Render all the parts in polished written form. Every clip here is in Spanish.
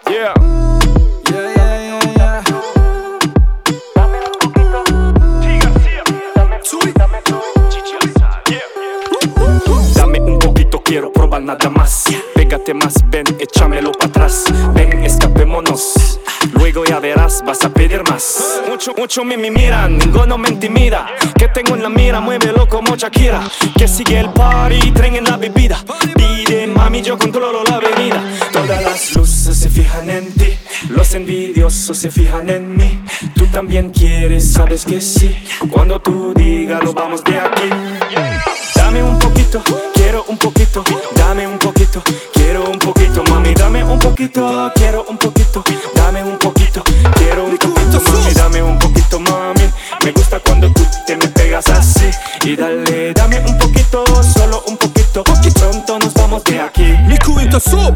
Yeah. Yeah, yeah, yeah, yeah. Dame un poquito. G García. Dame tú. Dame un poquito, quiero probar nada más. Pégate más, ven, échamelo para atrás. Ven, escapémonos. Luego ya verás, vas a pedir más. Mucho me miran, ninguno me intimida. Que tengo en la mira, muévelo como Shakira. Que sigue el party, tren en la bebida. Pide, mami, yo controlo la avenida. Todas las luces se fijan en ti. Los envidiosos se fijan en mí. Tú también quieres, sabes que sí. Cuando tú digas, lo vamos de aquí. Dame un poquito, quiero un poquito. Dame un poquito, quiero un poquito. Mami, dame un poquito, quiero un poquito. Dame un poquito, quiero un poquito. Mami, dame un poquito, mami. Me gusta cuando tú te me pegas así. Y dale, dame un poquito, solo un poquito. Y pronto nos vamos de aquí. Miku inte så.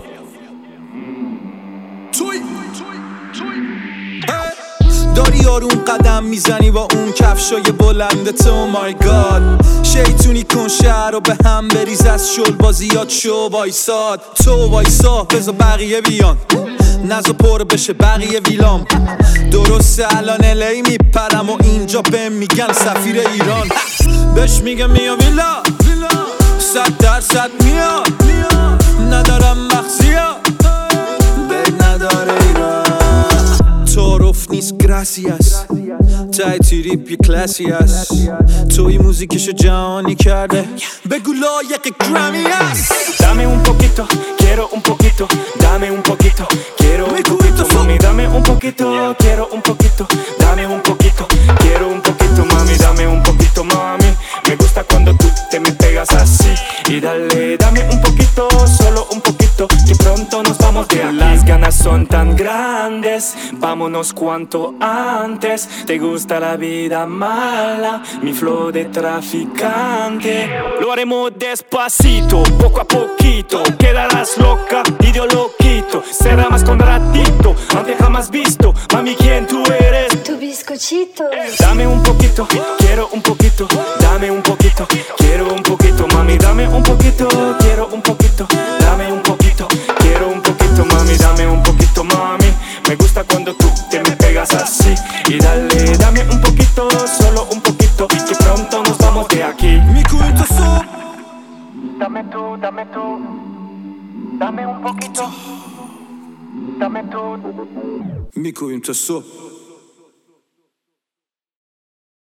داری آروم قدم میزنی با اون کفشای بلندت. Oh my god شیطونی کن شهر رو به هم بریز. از شل بازیات شو وایساد. تو وایسا بذار بقیه بیان. نزا پر بشه بقیه ویلام. درسته الان الی میپرم و اینجا بهم میگن سفیر ایران. بهش میگم میا ویلا 100% میاد. ندارم مخزیا بگ نداره ایران. تعارف نیست گراسیاس تای تریپ یه کلاسی هست. توی موزیکشو جهانی کرده بگو لایق گرامی هست. Dame un poquito, quiero un poquito. Dame un poquito, quiero un poquito. Mami, dame un poquito, quiero un poquito. Dame un poquito, quiero un poquito. Mami, dame un poquito, mami. Me gusta cuando tú te me pegas así. Y dale, dame un poquito, solo un poquito. Que pronto nos vamos de aquí. Las ganas son tan grandes, vámonos cuanto antes. Te gusta la vida mala, mi flow de traficante. Lo haremos despacito, poco a poquito. Quedarás loca y yo lo quito. Será más con ratito, antes jamás visto. Mami, ¿quién tú eres? Tu bizcochito. Dame un poquito, quiero un poquito. Dame un poquito, quiero un poquito. Mami, dame un poquito, quiero un poquito. Dame un poquito, quiero un poquito. Mami, dame un poquito, mami. Me gusta cuando tú te me pegas así. Y dale, dame un poquito, solo un poquito. Que pronto nos vamos de aquí. میکو inte så. Dame tú, dame tú. Dame un poquito. Dame tú. میکو inte så.